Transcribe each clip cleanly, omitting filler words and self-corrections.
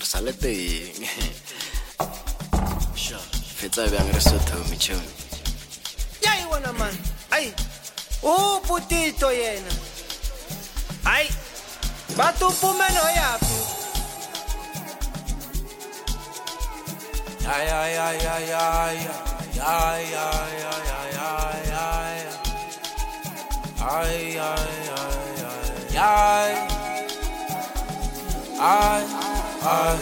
re sa le teng. Fetsa bjang re Sotho Michoni. Ya iwana man. Ai. Putito yena. Ai. Batupumeno yapi. Ay ay ay ay ay ay ay ay ay ay ay ay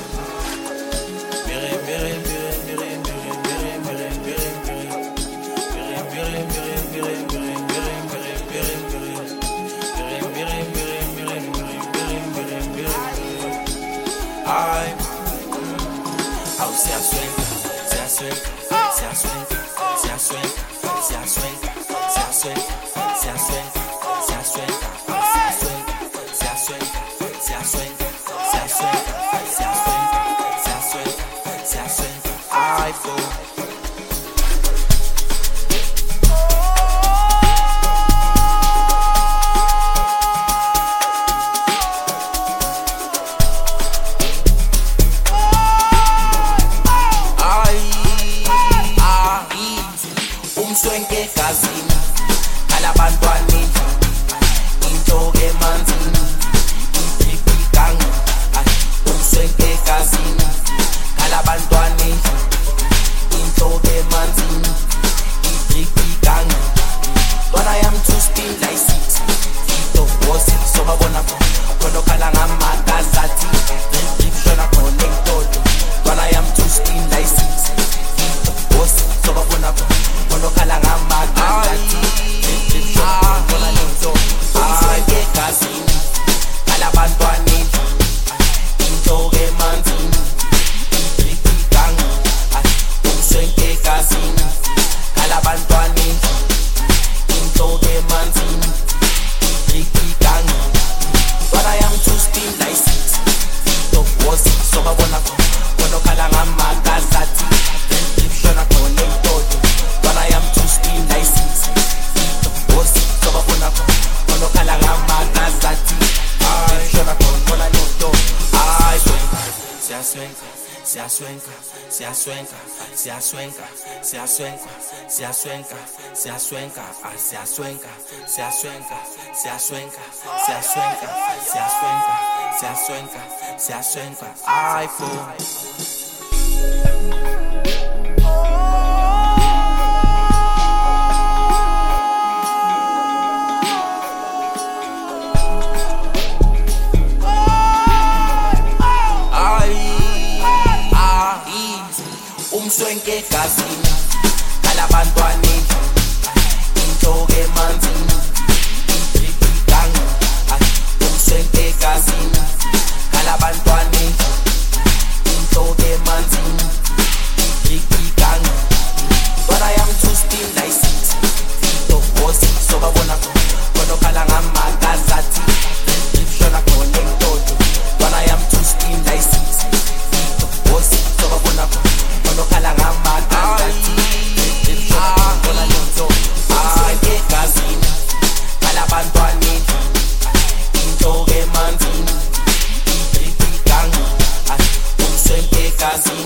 umswenke gazini kalabantwaneni intoke emanzini iphikanga umswenke gazini kalabantwaneni intoke emanzini iphikanga but I am too spin like six ito bosi so babona kono kala ngamagazati drip shona connected but I am too spin like six ito bosi so babona kono kala ngamagazati drip shona connected umswenke gazini kalabantwaneni intoke emanzini iphikanga umswenke gazini kalabantwaneni intoke emanzini iphikanga but I am too spin like six ito bosi so babona kono kala ngamagazati drip shona connected but I am too spin like six ito bosi so babona kono kala ngamagazati drip shona connected ay se asuenka se asuenka se asuenka se asuenka se asuenka se asuenka se asuenka se asuenka se asuenka se asuenka se asuenka se asuenka se asuenka se asuenka ay umswenke gazini kalabantwaneni intoke emanzini iphikanga umswenke gazini kalabantwaneni intoke emanzini iphikanga but I am too spin like six ito bosi so babona kono kala ngamagazati drip shona connected but I am too spin like six ito bosi so babona kono kala ngamagazati drip shona connected umswenke gazini kalabantwaneni intoke emanzini iphikanga umswenke gazini